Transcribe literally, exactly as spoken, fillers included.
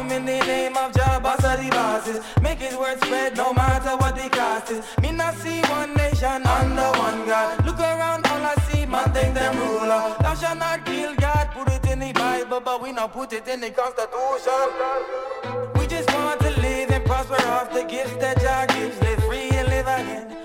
come in the name of Jah, boss of the bosses. Make his word spread no matter what the cost is. Me not see one nation under one God. Look around, all I see, man think them ruler. Thou shalt not kill God, put it in the Bible, but we not put it in the Constitution. We just want to live and prosper off the gifts that Jah gives. Live free and live again.